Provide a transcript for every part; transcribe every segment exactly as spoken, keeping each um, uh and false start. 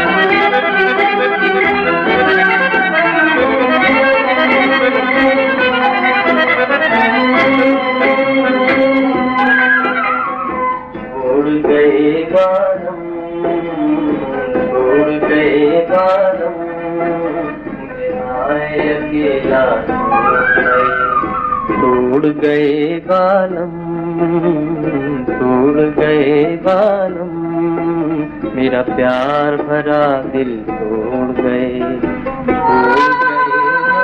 छोड़ गए बालम, छोड़ गए बालम, आए अकेला छोड़ गए बालम, छोड़ गए बालम, मेरा प्यार भरा दिल तोड़ गए, छोड़ गए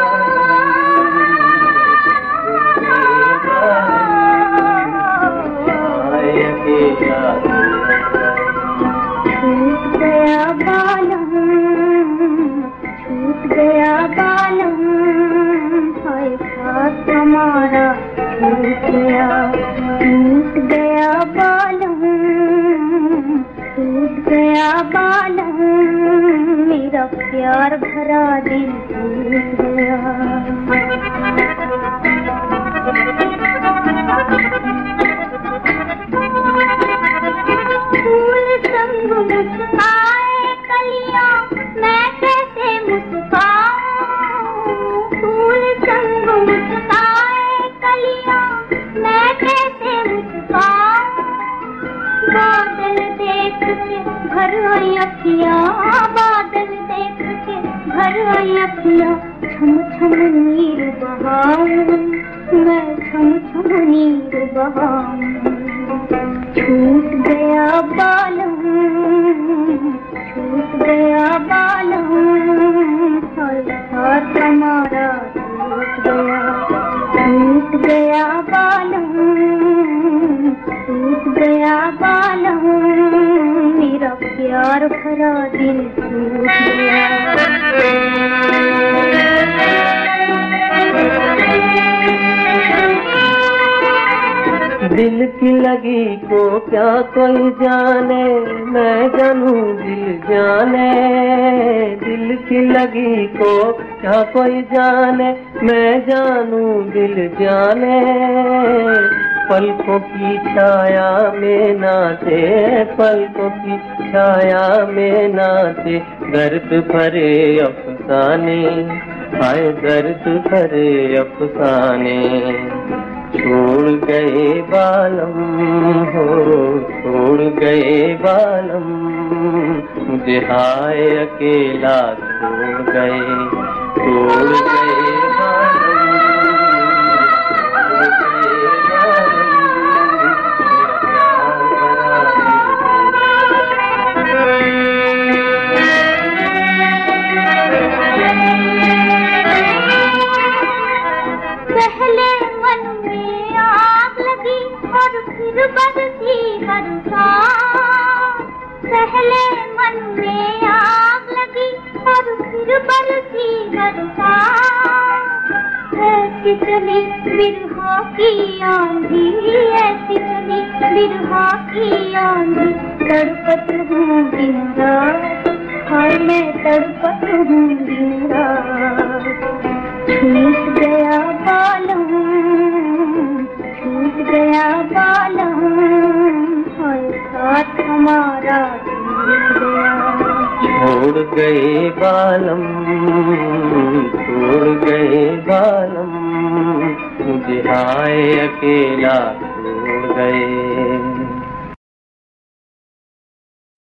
छूट गया बालम, छूट गया बालम, हाय साथ हमारा छूट गया, छूट गया बालम, छूट गया बालम, मेरा प्यार भरा दिल टूट गया। फूल संग मुस्काए कलियां, मैं कैसे मुस्काऊं, फूल संग मुस्काए कलियां, मैं कैसे मुस्काऊं, बादल देख के भर आई अखियां, बादल देख के भर आई अखियां, छम छम नीर बहाऊं, मैं छम छम नीर बहाऊं। छूट गया बालम, छूट गया बालम, हाथ हमारा छूट गया, छूट गया बालम, छूट गया बालम, मेरा प्यार भरा दिल टूट गया। दिल की लगी को क्या कोई जाने, मैं जानूं दिल जाने, दिल की लगी को क्या कोई जाने, मैं जानूं दिल जाने, पलकों की छाया में नाचे, पलकों की छाया में नाचे, दर्द भरे अफसाने, हाय दर्द भरे अफसाने, छोड़ गए बालम हो, छोड़ गए बालम, मुझे हाय अकेला छोड़ गए, छोड़ गए बालम, छोड़ गए बालम, पहले मन में आग लगी और फिर बरसी बरसात, पहले मन में आग लगी और फिर बरसी बरसात, ऐसी चली बिरहा की आंधी, ऐसी चली बिरहा की आंधी, तड़पत हूँ दिन रात, हाय मैं तड़पत हूँ दिन रात। छूट गया बालम, छूट गया बालम, हाय साथ हमारा छूट गया। छोड़ गए बालम, छोड़ गए बालम, मुझे हाय अकेला छोड़ गए।